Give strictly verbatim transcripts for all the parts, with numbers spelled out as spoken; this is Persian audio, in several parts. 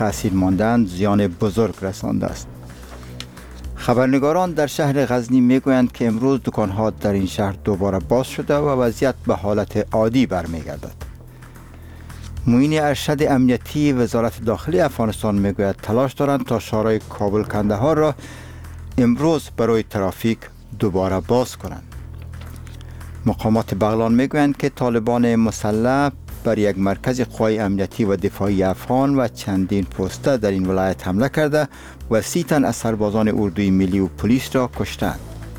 اسیر ماندند زیان بزرگ رسانده است. خبرنگاران در شهر غزنی میگویند که امروز دکان‌ها در این شهر دوباره باز شده و وضعیت به حالت عادی برمیگردد. معین ارشد امنیتی وزارت داخلی افغانستان میگوید تلاش دارند تا شهرهای کابل کندهار را امروز برای ترافیک دوباره باز کنند. مقامات بغلان میگویند که طالبان مسلح بر یک مرکز قوای امنیتی و دفاعی افغان و چندین پسته در این ولایت حمله کرده و سی تن از سربازان اردوی ملی و پلیس را کشتند.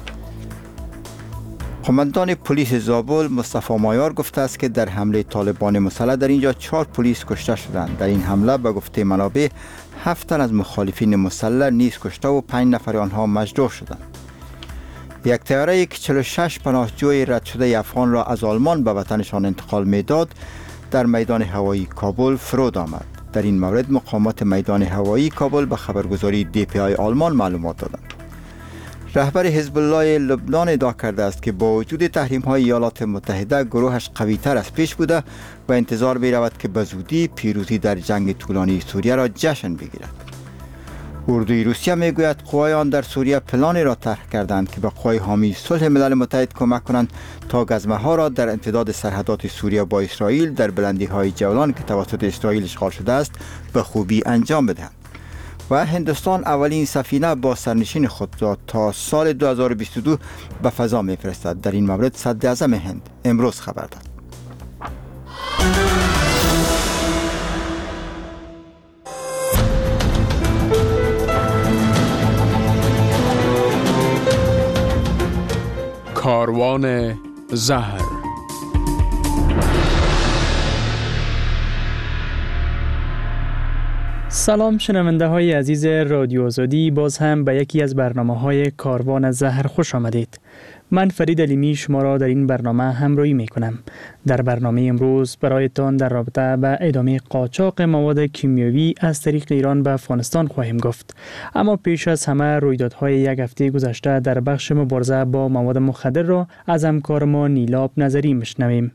قماندان پلیس زابل مصطفی مایار گفته است که در حمله طالبان مسلح در اینجا چهار پلیس کشته شدند. در این حمله به گفته منابع هفت تن از مخالفین مسلح نیز کشته و پنج نفر آنها مجروح شدند. یک طیاره که چهل و شش پناهجوی رد شده افغان را از آلمان به وطنشان انتقال میداد در میدان هوایی کابل فرود آمد. در این مورد مقامات میدان هوایی کابل به خبرگزاری دی پی آی آلمان معلومات دادند. رهبر حزب الله لبنان ادعا کرده است که با وجود تحریم های ایالات متحده گروهش قوی تر از پیش بوده و انتظار می رود که به زودی پیروزی در جنگ طولانی سوریه را جشن بگیرد. اردوی روسیه می گوید قوای آن در سوریه پلانی را طرح کردند که به قوای حامی صلح ملل متحد کمک کنند تا گزمه ها را در امتداد سرحدات سوریه با اسرائیل در بلندی های جولان که توسط اسرائیل اشغال شده است به خوبی انجام بدهند. و هندوستان اولین سفینه با سرنشین خود را تا سال دو هزار و بیست و دو به فضا می‌فرستد. در این مورد صدر اعظم هند امروز خبر داد. کاروان زهر. سلام شنونده های عزیز رادیو آزادی، باز هم به یکی از برنامه های کاروان زهر خوش آمدید. من فرید علیمی شما را در این برنامه همراهی می کنم. در برنامه امروز برایتان در رابطه به ادامه قاچاق مواد کیمیاوی از طریق ایران به افغانستان خواهیم گفت. اما پیش از همه رویدادهای یک هفته گذشته در بخش مبارزه با مواد مخدر را از همکار ما نیلاب نظری میشنویم.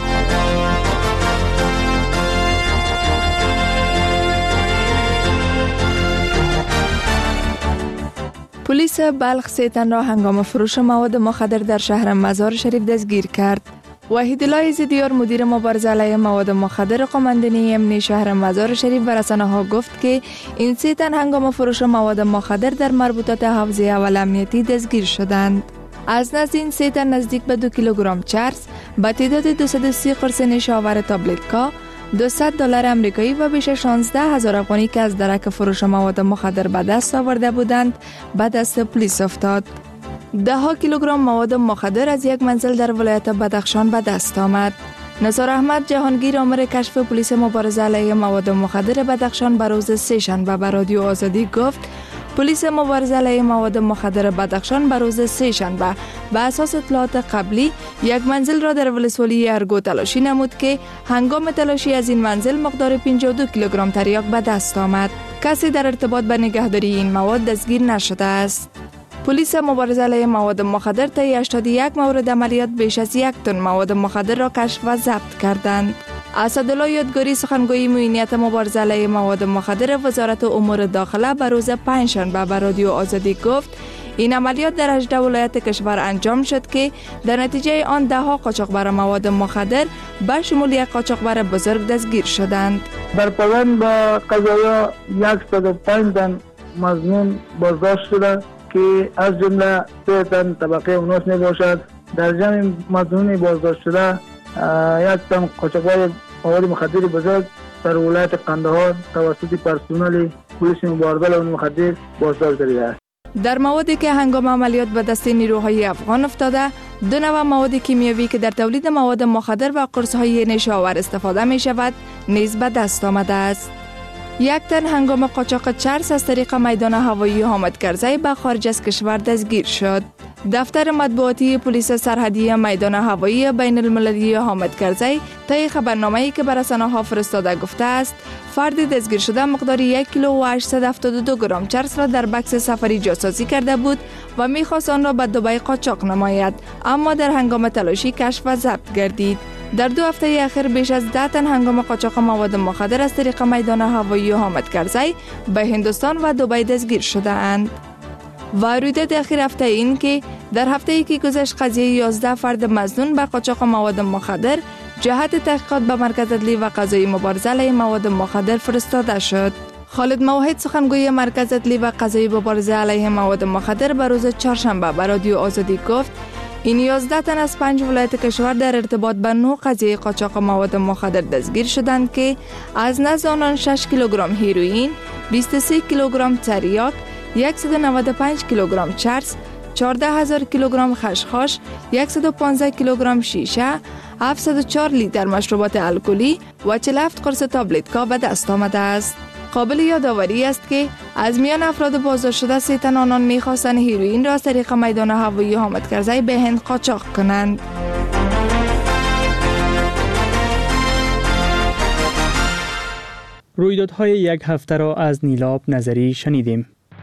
پلیس بلخ سه تن را هنگام فروش مواد مخدر در شهر مزار شریف دستگیر کرد. وحیدالله زیدیار مدیر مبارزه علیه مواد مخدر قماندانی امنیتی شهر مزار شریف به رسانه‌ها گفت که این سه تن هنگام فروش مواد مخدر در مربوطات حوزه اول امنیتی دستگیر شدند. از نزد این سه تن نزدیک به دو کیلوگرم چرس، به تعداد دویست و سی قرص نشاور تابلتکا، دویست دلار امریکایی و بیش از شانزده هزار افغانی که از درک فروش مواد مخدر به دست آورده بودند به دست پلیس افتاد. ده ها کیلوگرم مواد مخدر از یک منزل در ولایت بدخشان به دست آمد. نثار احمد جهانگیر آمر کشف پلیس مبارزه علیه مواد مخدر بدخشان به روز سه شنبه به رادیو آزادی گفت پلیس مبارزه علیه مواد مخدر بدخشان به روز سه شنبه به اساس اطلاعات قبلی یک منزل را در ولسوالی ارگو تلاشی نمود که هنگام تلاشی از این منزل مقدار پنجاه و دو کیلوگرم تریاک به دست آمد. کسی در ارتباط به نگهداری این مواد دستگیر نشده است. پلیس مبارزه علیه مواد مخدر طی هشتاد و یک مورد عملیات بیش از یک تن مواد مخدر را کشف و ضبط کردند. اسدالله یادگاری سخنگوی معینیت مبارزه علیه مواد مخدر وزارت امور داخله به روز پنجشنبه به رادیو آزادی گفت این عملیات در هجده ولایت کشور انجام شد که در نتیجه آن ده ها قاچاقبر مواد مخدر به شمول یک قاچاقبر بزرگ دستگیر شدند. در پایان با قضایا صد و پنج تن مظنون بازداشت شده که از جمله سه تن طبقه اوناس می باشد. در جمع مظنون بازداشت شده یک تن قاچاقبر مواد مخدر بزرگ در ولایت قندهار توسط پرسنل پلیس مبارزه علیه مخدر بازداشت شده است. در موادی که هنگام عملیات به دست نیروهای افغان افتاده، دو نوع مواد کیمیاوی که در تولید مواد مخدر و قرص‌های نشاور استفاده می شود نیز به دست آمده است. یک تن هنگام قاچاق چرس از طریق میدان هوایی حامد کرزی به خارج از کشور دستگیر شد. دفتر مطبوعاتی پلیس سرحدی میدان هوایی بین المللی حامد کرزی طی خبرنامه‌ای که به رسانه‌ها فرستاده گفته است فردی دستگیر شده مقدار یک کیلو و هشتصد و هفتاد و دو گرم چرس را در بکس سفری جاسازی کرده بود و می‌خواست آن را به دبی قاچاق نماید، اما در هنگام تلاشی کشف و ضبط گردید. در دو هفته اخیر بیش از ده تن هنگام قاچاق مواد مخدر از طریق میدان هوایی حامد کرزی به هندوستان و دبی دستگیر شده اند. و رویداد اخیر هفته این که در هفته ای که گذشت قضیه یازده فرد مظنون به قاچاق مواد مخدر جهت تحقیقات به مرکز عدلی و قضایی مبارزه علیه مواد مخدر فرستاده شد. خالد موحد سخنگوی مرکز عدلی و قضایی مبارزه علیه مواد مخدر به روز چهارشنبه به رادیو آزادی گفت این یازده تن از پنج ولایت کشور در ارتباط به نوع قضیه قاچاق مواد مخدر دستگیر شدند که از نزد آنان شش کیلوگرم هیروئین، بیست و سه کیلوگرم تریاک، صد و نود و پنج کیلوگرم چرس، چهارده هزار کیلوگرم خشخاش، صد و پانزده کیلوگرم شیشه، هفتصد و چهار لیتر مشروبات الکلی و چهل و هفت قرص تابلتکا به دست آمده است. قابل یادآوری است که از میان افراد بازداشت شده سه تن آنان می‌خواستند هیروئین را از طریق میدان هوایی حامد کرزی به هند قاچاق کنند. رویدادهای یک هفته را از نیلاب نظری شنیدیم.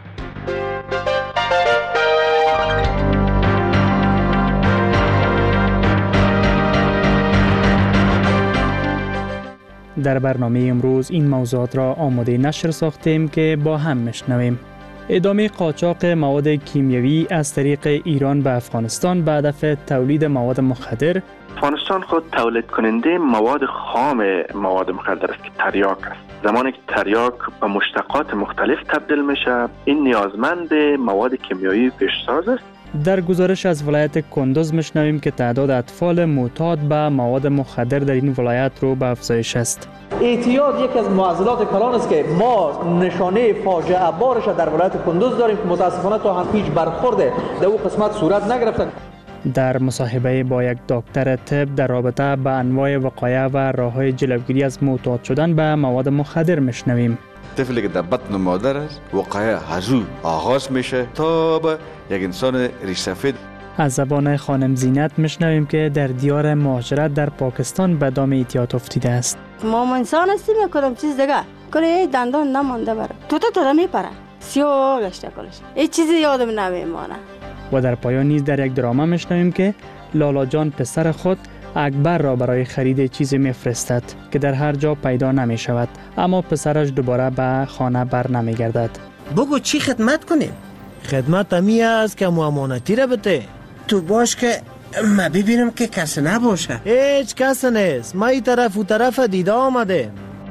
در برنامه امروز این موضوعات را آماده نشر ساختیم که با هم میشنویم. ادامه قاچاق مواد کیمیایی از طریق ایران به افغانستان به هدف تولید مواد مخدر. افغانستان خود تولید کننده مواد خام مواد مخدر است که تریاک است. زمانی که تریاک به مشتقات مختلف تبدیل میشه، این نیازمند مواد کیمیایی پیشساز است. در گزارش از ولایت کندوز میشنویم که تعداد اطفال معتاد به مواد مخدر در این ولایت رو به افزایش است. اعتیاد یکی از معضلات کلان است که ما نشانه فاجعه بارش در ولایت کندوز داریم که متاسفانه تا هم هیچ برخورد در اون قسمت صورت نگرفتن. در مصاحبه با یک دکتر طب در رابطه با انواع وقایع و راه‌های جلوگیری از معتاد شدن به مواد مخدر میشنویم. طفلی که در بطن مادر است وقایع هزو آغاز میشه تا به یک انسان ریشسفید. از زبان خانم زینت میشنویم که در دیار مهاجرت در پاکستان به دام اعتیاد افتیده است. ما انسان هستیم یا کدام چیز دیگه کلی دندان نمانده بره تو تو تو میپره سیاه گشته کلش هیچ چیزی یادم نمیمانه. و در پایان نیز در یک درامه میشنویم که لالا جان پسر خود اکبر را برای خرید چیزی میفرستد که در هر جا پیدا نمی شود، اما پسرش دوباره به خانه بر نمی گردد. بگو چی خدمت کنیم؟ خدمت همی است که معامانتی را بده. تو باش که ما ببینم که کس نباشه. هیچ کس نیست، ما ای طرف و طرف دیده آمده.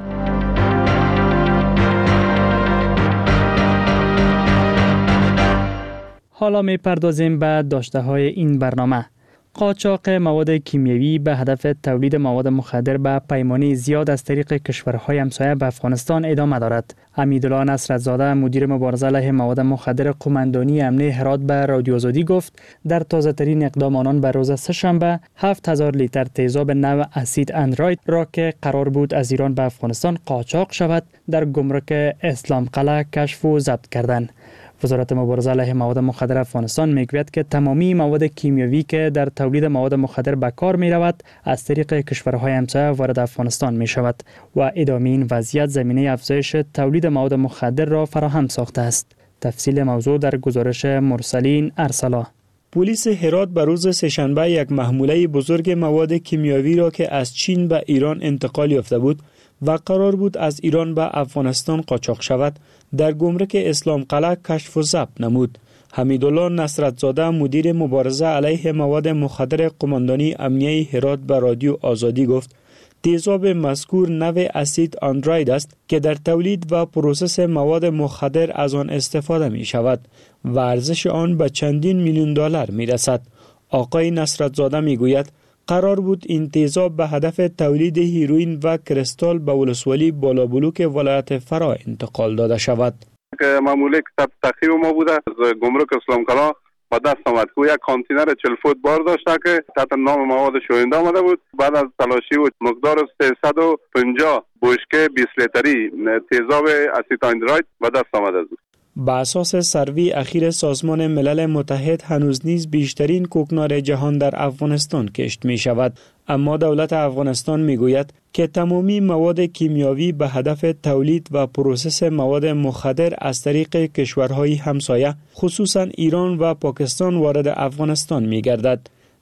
حالا می پردازیم به داشته های این برنامه. قاچاق مواد کیمیایی به هدف تولید مواد مخدر به پیمانه زیاد از طریق کشورهای همسایه به افغانستان ادامه دارد. حمیدالله نصرت‌زاده مدیر مبارزه علیه مواد مخدر قماندانی امنیه هرات به رادیو آزادی گفت در تازه ترین اقدام آنان به روز سه‌شنبه هفت هزار لیتر تیزاب نوع اسید اندروید را که قرار بود از ایران به افغانستان قاچاق شود در گمرک اسلام قلعه کشف و ضبط کردند. وزارت مبارزه علیه مواد مخدر افغانستان میگوید که تمامی مواد کیمیایی که در تولید مواد مخدر به کار می رود از طریق کشورهای همسایه وارد افغانستان می شود و ادامه این وضعیت زمینه افزایش تولید مواد مخدر را فراهم ساخته است. تفصیل موضوع در گزارش مرسلین ارسلا. پلیس هرات به روز سه‌شنبه یک محموله بزرگ مواد کیمیایی را که از چین به ایران انتقال یافته بود و قرار بود از ایران به افغانستان قاچاق شود در گمرک اسلام قلعه کشف و ضبط نمود. حمیدالله نصرت‌زاده مدیر مبارزه علیه مواد مخدر قماندانی امنیه هرات به رادیو آزادی گفت تیزاب مذکور نوع اسید اندروید است که در تولید و پروسس مواد مخدر از آن استفاده می شود و ارزش آن به چندین میلیون دلار می رسد. آقای نصرت‌زاده می گوید قرار بود این تیزاب به هدف تولید هیروئین و کریستال به ولسوالی بالابلوک ولایت فرا انتقال داده شود. معموله که تحت تعقیب ما بوده از گمرک اسلام قلعه با دست آمد که یک کانتینر چهل فوت بار داشته که تحت نام مواد شوینده آمده بود. بعد از تلاشی و مقدار سیصد و پنجاه بشکه بیست لیتری تیزاب اسید اندروید به دست آمده بود. با اساس سروی اخیر سازمان ملل متحد هنوز نیز بیشترین کوکنار جهان در افغانستان کشت می شود، اما دولت افغانستان می گوید که تمامی مواد کیمیایی به هدف تولید و پروسس مواد مخدر از طریق کشورهای همسایه خصوصا ایران و پاکستان وارد افغانستان می گردد.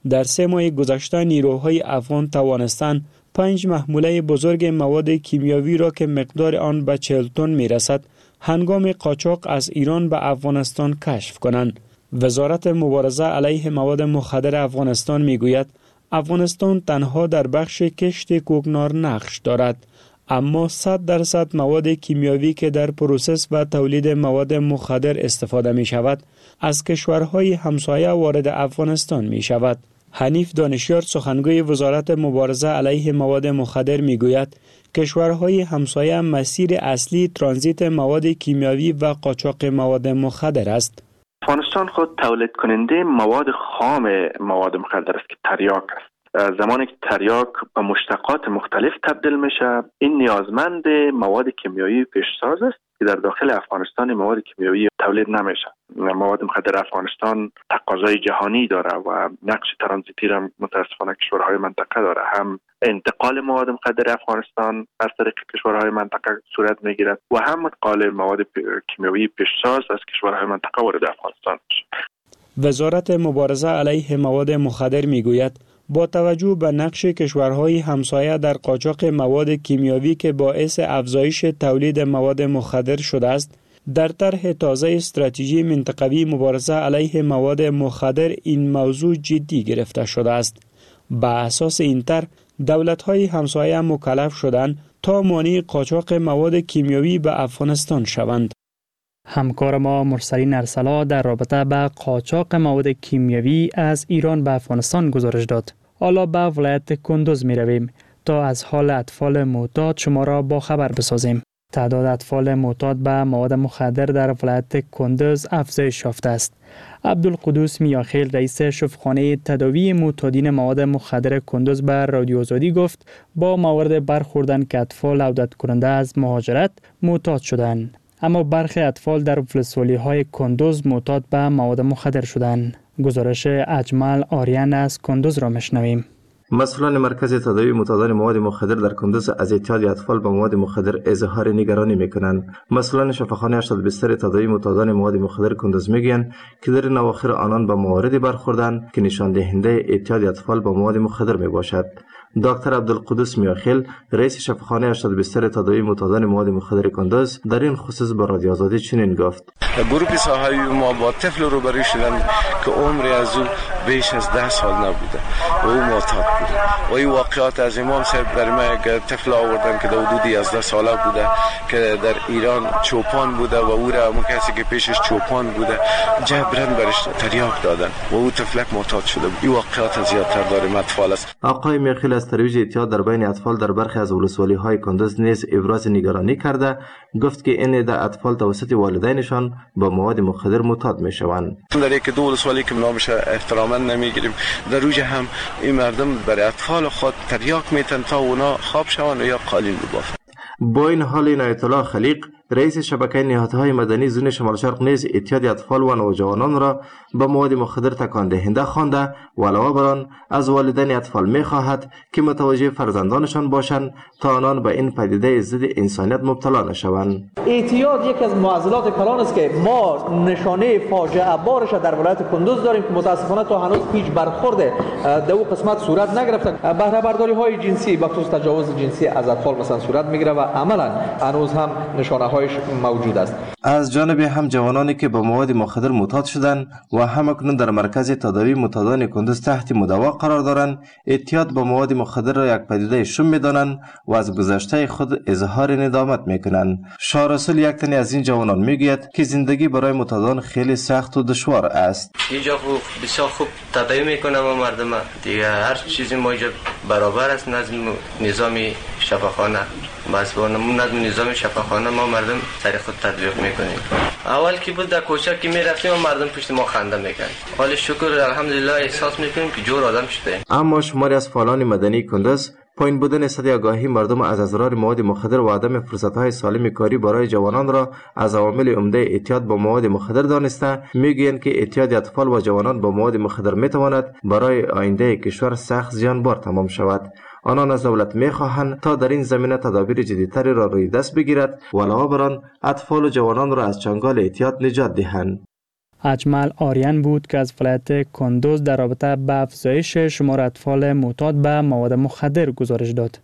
در سه ماه گذشته نیروهای افغان توانستند پنج محموله بزرگ مواد کیمیاوی را که مقدار آن به چهل تن میرسد هنگام قاچاق از ایران به افغانستان کشف کنند. وزارت مبارزه علیه مواد مخدر افغانستان میگوید افغانستان تنها در بخش کشت کوکنار نقش دارد، اما صد درصد مواد کیمیاوی که در پروسس و تولید مواد مخدر استفاده می شود از کشورهای همسایه وارد افغانستان می شود. حنیف دانشیار سخنگوی وزارت مبارزه علیه مواد مخدر می گوید کشورهای همسایه مسیر اصلی ترانزیت مواد کیمیاوی و قاچاق مواد مخدر است. افغانستان خود تولید کننده مواد خام مواد مخدر است که تریاک است. زمانی که تریاک به مشتقات مختلف تبدیل میشه، این نیازمند مواد کیمیایی پیشساز است که در داخل افغانستان مواد کیمیایی تولید نمیشه. مواد مخدر افغانستان تقاضای جهانی داره و نقش ترانزیتی را متاسفانه کشورهای منطقه داره. هم انتقال مواد مخدر افغانستان از طریق کشورهای منطقه صورت میگیرد و هم انتقال مواد کیمیایی پیشساز از کشورهای منطقه وارد افغانستان میشه. وزارت مبارزه علیه مواد مخدر میگوید با توجه به نقش کشورهای همسایه در قاچاق مواد کیمیاوی که باعث افزایش تولید مواد مخدر شده است، در طرح تازه استراتژی منطقوی مبارزه علیه مواد مخدر این موضوع جدی گرفته شده است. با اساس این طرح دولت‌های همسایه مکلف شدند تا مانع قاچاق مواد کیمیاوی به افغانستان شوند. همکار ما مرسلین ارسلا در رابطه با قاچاق مواد کیمیاوی از ایران به افغانستان گزارش داد. حالا به ولایت کندوز می رویم تا از حال اطفال معتاد شما را با خبر بسازیم. تعداد اطفال معتاد به مواد مخدر در ولایت کندوز افزایش یافته است. عبدالقدوس میاخیل رئیس شفاخانه تداوی معتادین مواد مخدر کندوز به رادیو آزادی گفت با موارد برخوردن که اطفال عودت کننده از مهاجرت معتاد شدند. اما برخی اطفال در ولسوالی‌های کندوز معتاد به مواد مخدر شدند. گزارش اجمل آریان از کندوز را میشنویم. مسئولان مرکز تداوی معتادان مواد مخدر در کندوز از اعتیاد اطفال به مواد مخدر اظهار نگرانی میکنند. مسئولان شفاخانه هشتاد بستر تداوی معتادان مواد مخدر کندوز میگویند که در این اواخر آنان به مواردی برخوردند که نشان دهنده اعتیاد اطفال به مواد مخدر میباشد. دکتر عبدالقدوس میاخیل رئیس شفاخانه هشتاد بستر تداوی معتادان مواد مخدر کندوز در این خصوص به رادیو آزادی چنین گفت: گروه صحابی ما با طفل روبرو شدند که عمری از او بیش از ده سال نبوده و او معتاد بوده و این واقعات از امام صاحب در ما یک طفل آوردن که در حدود یازده ساله بوده که در ایران چوپان بوده و او را همون کسی که پیشش چوپان بوده جبران برش تریاک دادن و او طفلک معتاد شده بود. این واقعات زیادتر داره اطفال است. آقای میاخیل از ترویج اعتیاد در بین اطفال در برخی از ولسوالی های کندوز نیز ابراز نگرانی کرده. گفت که این عده اطفال توسط والدینشان با مواد مخدر معتاد می شوند. در یک دو ولسوالی که نامش احتراما نمیگیریم در روز هم این مردم برای اطفال خود تریاک میتن تا اونا خواب شوند یا قالین ببافند. با این حال عنایت الله خلیق رئیس شبکه نهادهای مدنی زون شمال شرق نیز اعتیاد اطفال و نوجوانان را به مواد مخدر تکان دهنده خوانده و علاوه بر آن از والدین اطفال می خواهد که متوجه فرزندانشان باشند تا آنان به این پدیده ضد انسانیت مبتلا نشوند. اعتیاد یکی از معضلات کلان است که ما نشانه فاجعه بارش در ولایت کندوز داریم که متاسفانه تا هنوز هیچ برخورد در اون قسمت صورت نگرفته. بهره برداری های جنسی به خصوص تجاوز جنسی از اطفال مثلا صورت میگیره و عملا هنوز هم نشانه هایش موجود است. از جانب هم جوانانی که با مواد مخدر معتاد شدند و همکنون در مرکز تداوی معتادان کندوز تحت مداوا قرار دارند، اعتیاد با مواد مخدر را یک پدیده شوم می‌دانند و از گذشته خود اظهار ندامت می‌کنند. شاه رسول یک تن از این جوانان میگوید که زندگی برای معتادان خیلی سخت و دشوار است. اینجا خوب بسیار خوب تداوی میکنه ما مردم دیگه هر چیزی ما اینجا برابر است. نظم نظامی شفاخانه مسئولان نظم نظام شفاخانه ما مردم سر خود تطبیق میکنیم. اول که بود در کوچه که میرفتیم و مردم پشت ما خنده میکنن. حال شکر الحمدلله احساس میکنیم که جور آدم شده. اما شماری از فعالان مدنی کندوز پایین بودن سطح آگاهی مردم از اضرار مواد مخدر و عدم فرصت‌های سالم کاری برای جوانان را از عوامل عمده اعتیاد با مواد مخدر دانسته، میگویند که اعتیاد اطفال و جوانان با مواد مخدر میتواند برای آینده کشور سخت زیانبار تمام شود. آنان از دولت میخواهند تا در این زمینه تدابیر جدیدتری را روی دست بگیرد و علاوه بر آن اطفال و جوانان را از چنگال اعتیاد نجات دهند. اجمل آریان بود که از ولایت کندوز در رابطه با افزایش شمار اطفال معتاد به مواد مخدر گزارش داد.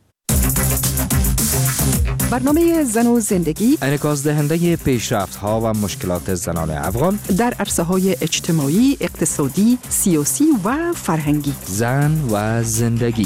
برنامه زن و زندگی انعکاس دهنده پیشرفت‌ها و مشکلات زنان افغان در عرصه‌های اجتماعی، اقتصادی، سیاسی و فرهنگی. زن و زندگی.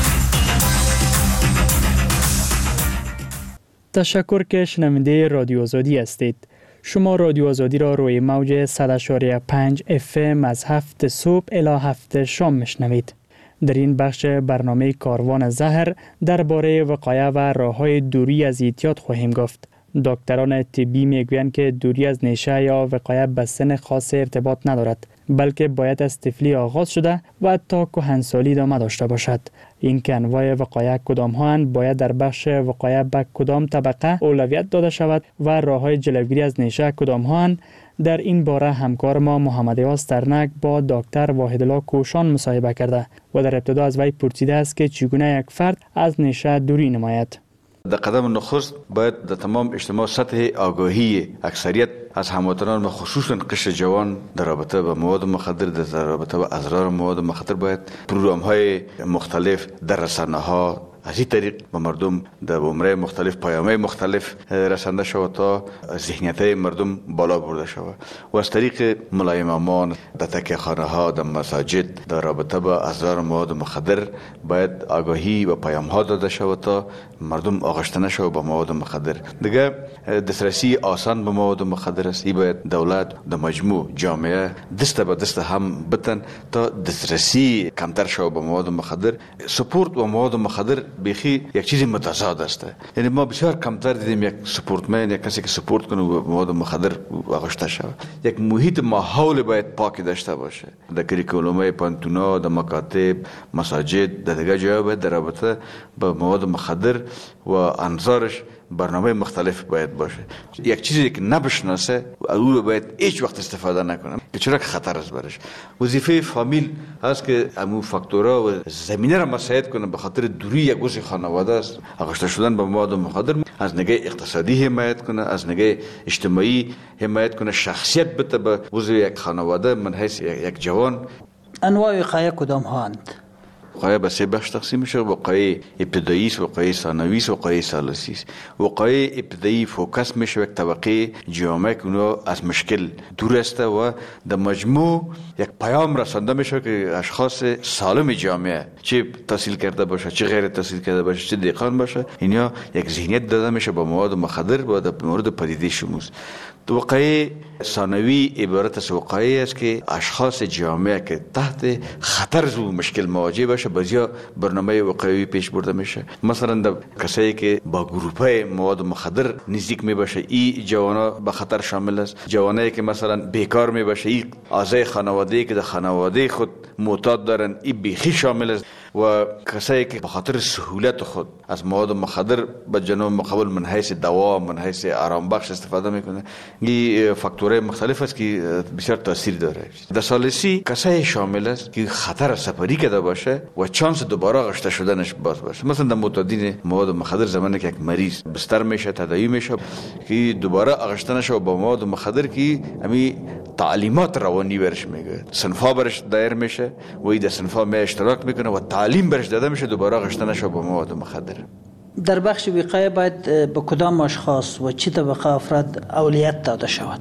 تشکر که شنونده رادیو آزادی هستید. شما رادیو آزادی را روی موج صد و پنج اف ام از هفت صبح الی هفت شام میشنوید. در این بخش برنامه کاروان زهر درباره وقایع و راه‌های دوری از اعتیاد خواهیم گفت. دکتران طبی میگویند که دوری از نشه یا وقایع به سن خاص ارتباط ندارد، بلکه باید از طفلی آغاز شده و تا کهنسالی ادامه داشته باشد. این که انواع وقایع کدام ها باید در بخش وقایع به کدام طبقه اولویت داده شود و راه‌های جلوگیری از نشه کدام ها، در این باره همکار ما محمد آسترنک با دکتر واحدالله کوشان مصاحبه کرده و در ابتدا از وی پرسیده است که چگونه یک فرد از نشه دوری نماید. در قدم نخست باید در تمام اجتماع سطح آگاهی اکثریت از هموطنان و خصوصا قشر جوان در رابطه با مواد مخدر، در رابطه با اضرار مواد مخدر باید پروگرام های مختلف در رسانه ها از این طریق به مردم در عمره مختلف پیام‌های مختلف رسانده شود تا ذهنیت مردم بالا برده شود و از طریق ملای امامان در تکیه خانه ها، در مساجد در رابطه با اضرار مواد مخدر باید آگاهی و پیام ها داده شود تا مردم آغشته نشود به مواد مخدر. دیگه دسترسی آسان به مواد مخدر است. این باید دولت در مجموع جامعه دست به دست هم بتن تا دسترسی کمتر شود به مواد مخدر. سپورت و مواد مخدر بیخی یک چیزی متضاد است. یعنی ما بسیار کمتر دیدیم یک سپورتمن، یک کسی که سپورت کنه و مواد مخدر آغشته شود. یک محیط ماحول باید پاک داشته باشه. در کریکولوم پانتونا، در مکاتب، مساجد، در دیگر جاها باید در رابطه با مواد مخدر و انظارش برنامه مختلف باید باشه. یک چیزی که نبشناسه او رو باید هیچ وقت استفاده نکنه که چرا که خطر است برش. وظیفه فامیل هست که امو فاکتورها و زمینه را مساعد کنه به خاطر دوری یک عضو خانواده است. آغشته شدن به مواد مخدر از نگاه اقتصادی حمایت کنه، از نگاه اجتماعی حمایت کنه، شخصیت بده به عضو یک خانواده من حیث یک جوان. انواع وقایع کدام هاند؟ وقایع به سه بخش تقسیم میشه. وقایع ابتدایی است، وقایع ثانوی است، وقایع ثالثی است. وقایع ابتدایی فوکس میشه یک طبقه جامعه که اونها از مشکل دور است و در مجموع یک پیام رسانده میشه که اشخاص سالم جامعه، چه تحصیل کرده باشه چه غیر تحصیل کرده باشه چه دهقان باشه، اینا یک ذهنیت داده میشه با مواد مخدر و در مورد پدیده شموز. وقایع ثانوی عبارت از وقایع است که اشخاص جامعه که تحت خطر زو مشکل مواجه باشه بازیا برنامه وقایعی پیش برده میشه. مثلا در کسایی که با گروپ‌های مواد مخدر نزدیک می باشه این جوانا به خطر شامل است. جوانایی که مثلا بیکار می باشه، این اعضای خانواده‌ای که در خانواده خود معتاد دارن این بیخی شامل است. و کسایی که به خاطر سهولت خود از مواد مخدر به جنوب مقابل من حیث دوا، من حیث آرام بخش استفاده میکنه. این فاکتورهای مختلف است که بسیار تاثیر داره. در ثالثی کسایی شامل است که خطر سپری کرده باشه و چانس دوباره آغشته شدنش باز باشه. مثلا در معتادین مواد مخدر زمانی که یک مریض بستر میشه تداوی میشه که دوباره آغشته نشه با مواد مخدر که امی تعلیمات روانی برش میگه، صنفا برش دایر میشه و این در صنفا می اشتراک میکنه و تعلیم برش داده میشه دوباره آغشته نشه با مواد مخدر. در بخش وقایع باید به کدام اشخاص و چه طبقه افراد اولویت داده شود؟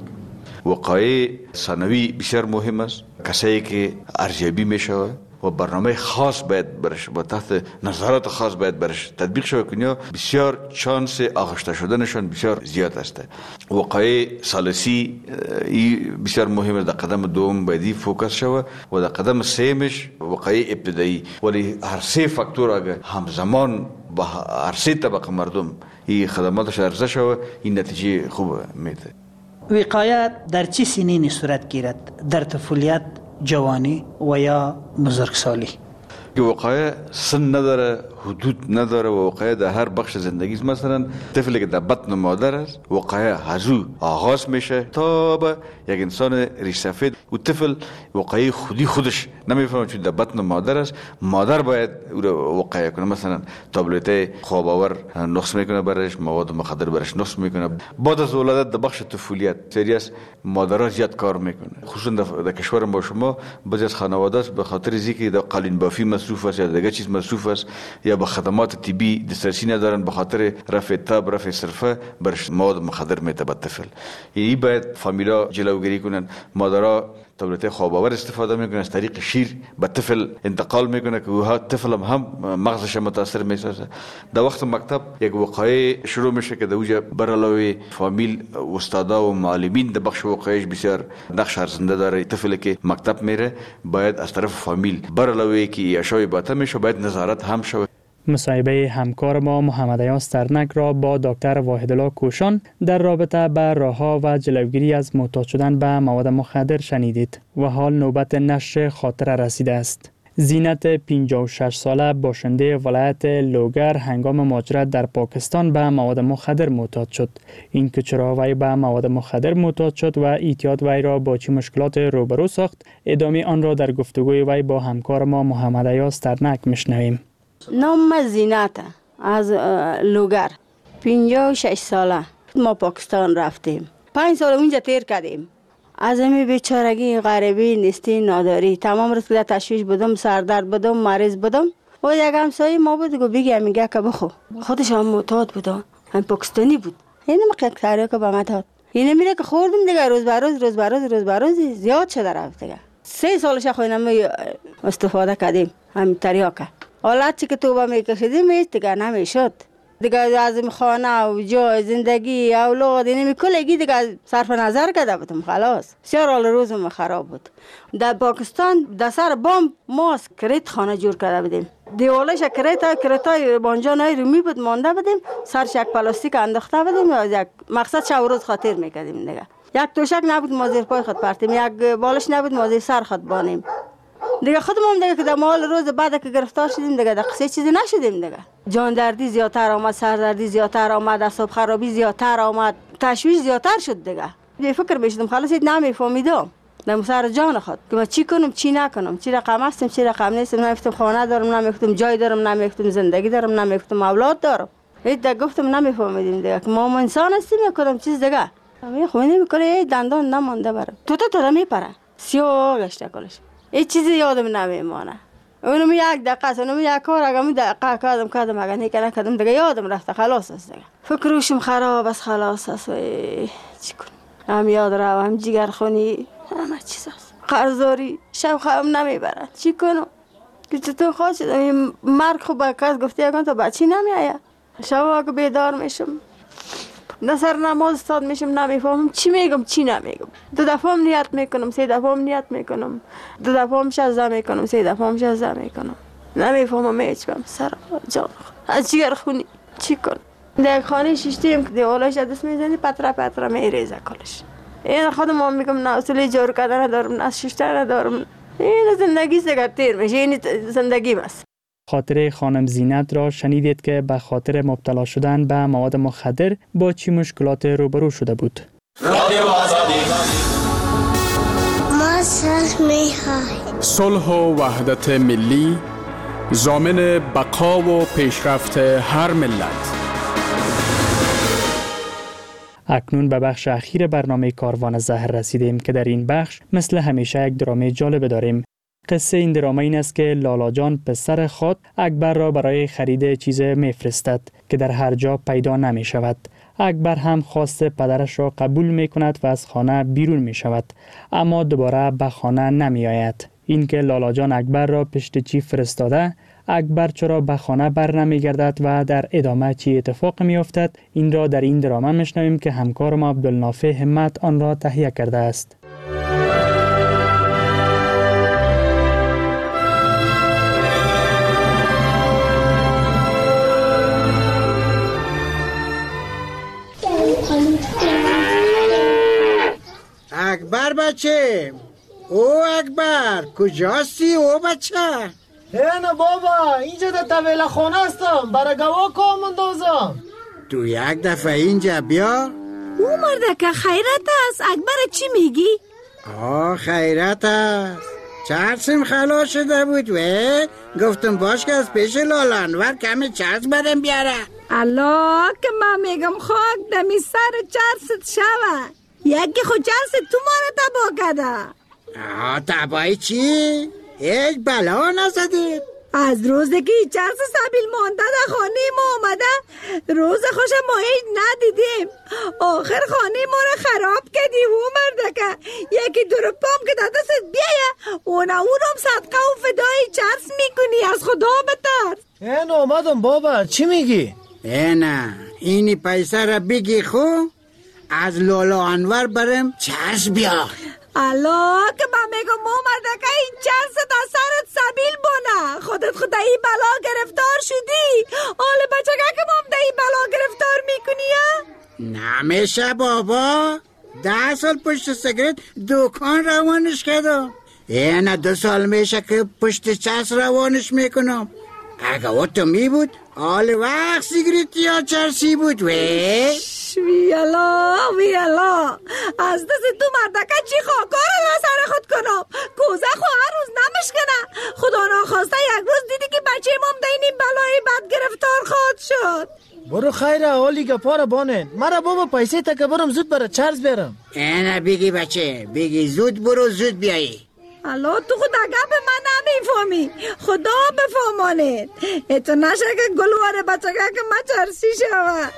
وقایع ثانوی بسیار مهم است. کسایی که ارزیابی میشه و برنامه خاص باید برش با تحت نظارت خاص باید برش تطبیق شود که بسیار چانس آغشته شدنشان بسیار زیاد است. وقایع ثالثی این بسیار مهمه. در قدم دوم باید فوکس شود و در قدم سومش وقایع ابتدایی. ولی هر سه فاکتور اگر همزمان با هر سه طبقه مردم این خدماتش عرضه شود این نتیجه خوب میده. وقایع در چه سنینی صورت گیرد؟ در طفولیت، جوانی و یا بزرگسالی؟ وقایع سن نداره، حدود نداره و وقایع در هر بخش زندگی است. مثلا طفلی که در بطن مادر است وقایع هزو آغاز میشه تا به یک انسان ریش سفید. و طفل وقایع خودی خودش نمیفهمه چون در بطن مادر است. مادر باید او را وقایع کنه. مثلا تابلت خواب آور نقص میکنه برش، مواد مخدر برش نقص میکنه. بعد از ولادت در بخش طفولیت سریاس مادرها زیاد کار میکنه. خصوصا در کشور ما شما بعضی از خانواده است به خاطر اینکه در قالین بافی مصروف است یا دیگه چیز مصروف است یا به خدمات طبی دسترسی ندارن، به خاطر رفع تب رفع صرفه برش مواد مخدر میتبه طفل. یعنی باید فامیلا جلوگیری کنن. مادرها تابلت خواب آور استفاده میکنه، از طریق شیر به طفل انتقال میکنه که اوها طفل هم, هم مغزش متاثر میسازه. در وقت مکتب یک وقایع شروع میشه که در اوجه بر علاوه فامیل استادا و معلمین در بخش وقایعش بسیار نقش ارزنده داره. طفلی که مکتب میره باید از طرف فامیل بر علاوه که اشیاء باطه میشه باید نظارت هم شود. مصاحبه همکار ما محمد ایاز ترنک را با دکتر واحدالله کوشان در رابطه با راه‌ها و جلوگیری از معتاد شدن به مواد مخدر شنیدید و حال نوبت نشر خاطره رسیده است. زینت پنجاه و شش ساله باشنده ولایت لوگر هنگام مهاجرت در پاکستان به مواد مخدر معتاد شد. این که چرا وی به مواد مخدر معتاد شد و اعتیاد وی را با چه مشکلات روبرو ساخت، ادامه آن را در گفتگوی وی با همکار ما محمد ایاز ترنک میشنویم. نام زینت از لوگر، پنجاه و شش ساله. ما پاکستان رفتیم، پنج سال اونجا تیر کردیم. از همین بیچارگی غریبی نیستی ناداری تمام روز که تشویش بودم، سردرد بودم، مریض بودم و یک همسایه ما بود گو بگی میگه که بخو. خودش هم معتاد بود، هم پاکستانی بود. این ما یک تریاک به ما داد. این میره که خوردم دیگه، روز به روز روز به روز روز به روز زیاد شده رفت دیگه. سه سالش خوینم استفاده کردیم هم تریاک. حالتی که توبه میکشیدیم هیچ دیگه نمیشد. دیگه از خانه و جای زندگی اولاد اینمی کلگی دیگه صرف نظر کرده بودم. خلاص بسیار حال روزم خراب بود. در پاکستان در سر بام ما کریت خانه جور کرده بودیم. دیوالش کریت کریتای بانجا نای رومی بود مانده بودیم، سرش یک پلاستیک انداخته بودیم و یک مقصد شب روز خاطر میکردیم دیگه. یک توشک نبود ما زیر پای خود پرتیم، یک بالش نبود ما زیر سر خود بانیم دیگه. خودم هم دیگه که در مال روز بعد که گرفتار شدیم دیگه در قصه چیزی نشدیم دیگه. جان دردی زیادتر آمد، سردردی زیادتر آمد، اعصاب خرابی زیادتر آمد، تشویش زیادتر شد دیگه. یه فکر میشدم خلاص نمیفهمیدم در سر جان خود که من چی کنم چی نکنم، چی رقم هستم چی رقم نیستم. نمیفتم خانه دارم نمیفتم، جای دارم نمیفتم، زندگی دارم نمیفتم، اولاد دارم. هیچ دیگه گفتم نمیفهمیدیم دیگه که ما انسان هستیم یا کدام چیز دیگه. می خو نمیکنه دندان نمونده برام. تو تو تو میپره سیاه گشته کلش. هیچ چیزی یادم نمیمونه. اونم یک دقیقه است، اونم یک کار اگه می دقیقه کردم کردم اگه نه کردم دیگه یادم رفته خلاص است دیگه. فکرشم خراب است خلاص است. چی کنم؟ هم یاد رو هم جگر خونی همه چیز است. قرضداری شب خوابم نمیبرد. چی کنم؟ که چطور خواهد شدم مرگ خوب به کس گفته یکان تا بچی نمیآید. شب که بیدار میشم نه سر نماز استاد میشم نمیفهمم چی میگم چی نمیگم. دو دفعه هم نیت میکنم، سه دفعه هم نیت میکنم، دو دفعه هم شزده میکنم، سه دفعه هم شزده میکنم. نمیفهمم هیچ کم. سر جان از جگر خونی چی کنم؟ در خانه شیشتیم که دیوالش دست میزنی پتره پتره میریزه کلش. این خودم هم میگم نه اصولی جور کردن ندارم، نه شیشته ندارم. این زندگی سگه تیر میشه، این زندگی است. خاطره خانم زینت را شنیدید که به خاطر مبتلا شدن به مواد مخدر با چی مشکلات روبرو شده بود. ما صلح می‌خوایم. صلح و وحدت ملی ضامن بقا و پیشرفت هر ملت. اکنون به بخش اخیر برنامه کاروان زهر رسیدیم که در این بخش مثل همیشه یک درامه جالب داریم. قصه این درامه این است که لالا جان پسر خود اکبر را برای خرید چیز میفرستد که در هر جا پیدا نمی شود. اکبر هم خواست پدرش را قبول می کند و از خانه بیرون می شود، اما دوباره به خانه نمی آید. این که لالا جان اکبر را پشت چی فرستاده، اکبر چرا به خانه بر نمی گردد و در ادامه چی اتفاق می افتد، این را در این درامه می شنویم که همکارم عبدالنافع همت آن را تهیه کرده است. اکبر بچه، او اکبر کجاستی او بچه؟ نه بابا، اینجا در طویل خانه هستم، برای گواه کام اندازم. تو یک دفعه اینجا بیا. او مردکه خیرت است، اکبر چی میگی؟ آه خیرت است. چرسم خلاص شده بود و گفتم باش که از پیش لالانور کمی چرس برم بیاره. الله که من میگم خاک دمی سر چرست شوه، یکی خود چرست تو ما رو تبا کده. آه تبایی چی؟ هیچ بلا نزدید؟ از روزی که چرس سبیل مانده در خانه ما آمده، روز خوش ما هیچ ندیدیم. آخر خانه ما رو خراب کردی و مردکه. یکی دو روپام که در دست بیایه اون اونم صدقه و فدای چرس میکنی، از خدا بترس. این آمدم بابا، چی میگی؟ نه اینی پیسه را بگی خو از لالا انور برم چرس بیار. الله که من میگم اومده که این چرس در سرت سبیل بونه، خودت خود ای بلا گرفتار شدی. حال بچه که مام در ای بلا گرفتار میکنی یا؟ نمیشه بابا، ده سال پشت سگرت دکان روانش کردم. اینه دو سال میشه که پشت چرس روانش میکنم. اگه او تو می بود حال وقت سیگریت یا چرسی بود وی ویالا ویالا از دست تو مردکه چی خاکار را سر خود کنم. کوزه خو هر روز نمشکنه. خدا ناخواسته یک روز دیدی که بچه مام دینی بلای بد گرفتار خود شد. برو خیره حالی گپا را بانن. مرا بابا پیسه تا که برم زود برای چرس برم. اینه بگی بچه، بگی زود برو زود بیایی. الو تو خود اگه به من نمیفهمی، خدا بفهمانید. ایتو نشه که گلوار بچه که من چرسی شود.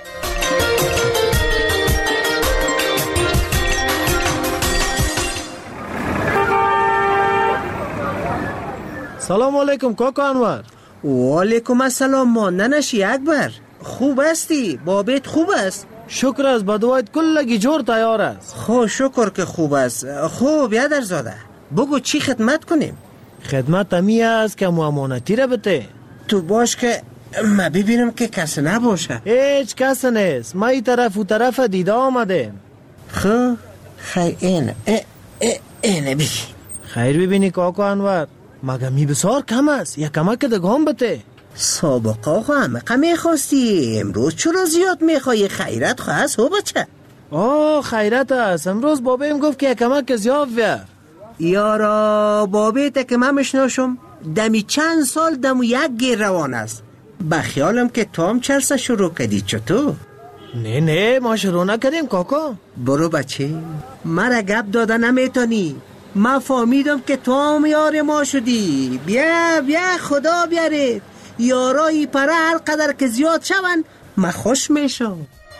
سلام علیکم کاکا انور. و علیکم السلام ماندنشی اکبر. خوب هستی؟ بابت خوب است؟ شکر از بدوایت کلگی جور تیار است. خو شکر که خوب است. خوب بیادر زاده بگو چی خدمت کنیم؟ خدمت امی است که امانتی را بته. تو باش که ما ببینم که کس نباشه. هیچ کس نیست، ما ای طرف و طرف دیده آمده. خو خیر این اینه بی خیر ببینی کاکا انور، مگه می بسار کم است، یک کمک دگام بته. سابقه آقا همه میخواستی، امروز چرا زیاد میخوایی؟ خیرت خواست هو بچه. آه خیرت است، امروز بابیم گفت که یک کمک زیاد ویر. یارا بابیت که من مشناشم دمی چند سال دمو یک گیر روان است. بخیالم که تو هم چرسه شروع کردی. چطور؟ نه نه ما شروع نکردیم کاکا. برو بچه، مرا گپ داده نمیتونی. من فهمیدم که تو هم یار ما شدی. بیا بیا خدا بیاره. یارایی پره هر قدر که زیاد شون من خوش میشم.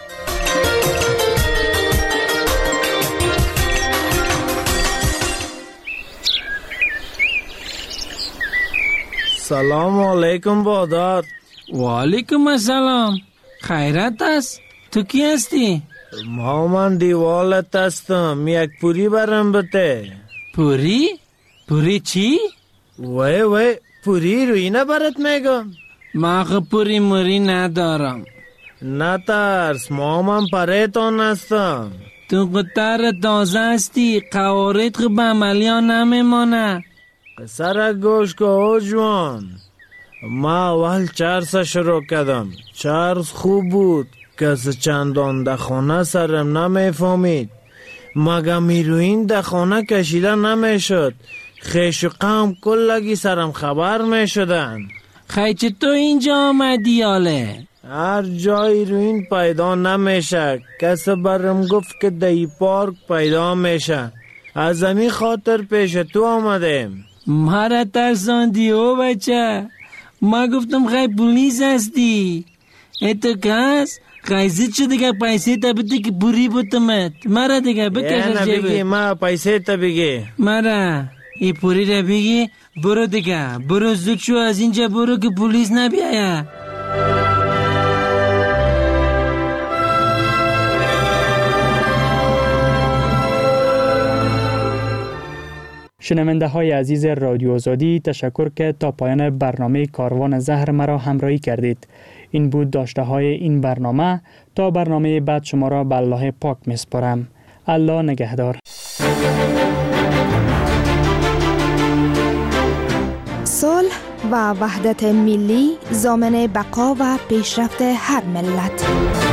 سلام علیکم بادار. و علیکم السلام. خیرت است؟ تو کی هستی؟ ما من دیوالت هستم، یک پوری برم بته. پوری؟ پوری چی؟ وی وی پوری روی نبرت میگم. ما خب پوری موری ندارم. نترس، ما من پریتان هستم. تو قطر تازه هستی، قوارت خب به عملیان نمیمانه. سر گوش که او جوان، ما اول چرس شروع کردم. چرس خوب بود، کس چندان در خانه سرم نمیفهمید. مگه میروین در خانه کشیده نمیشد، خیش و قوم کلگی سرم خبر میشدن. خیچ تو اینجا آمدی آله؟ هر جای روین پیدا نمیشه، کس برم گفت که دی پارک پیدا میشه. از همین خاطر پیش تو آمدیم. مرا ترساندی او بچه. ما گفتم خیلی پولیس هستی. ایتو کس خیزید شده که پیسه تا بده که پوری بودمت. مرا دیگه بکش از جیبت. بگی ما پیسه تا بگی. مرا ای پوری را بگی برو دیگه. برو زود شو از اینجا برو که پولیس نبیایه. شنونده های عزیز رادیو آزادی، تشکر که تا پایان برنامه کاروان زهر مرا همراهی کردید. این بود داشته های این برنامه. تا برنامه بعد شما را به الله پاک میسپارم. الله نگهدار. صلح و وحدت ملی ضامن بقا و پیشرفت هر ملت.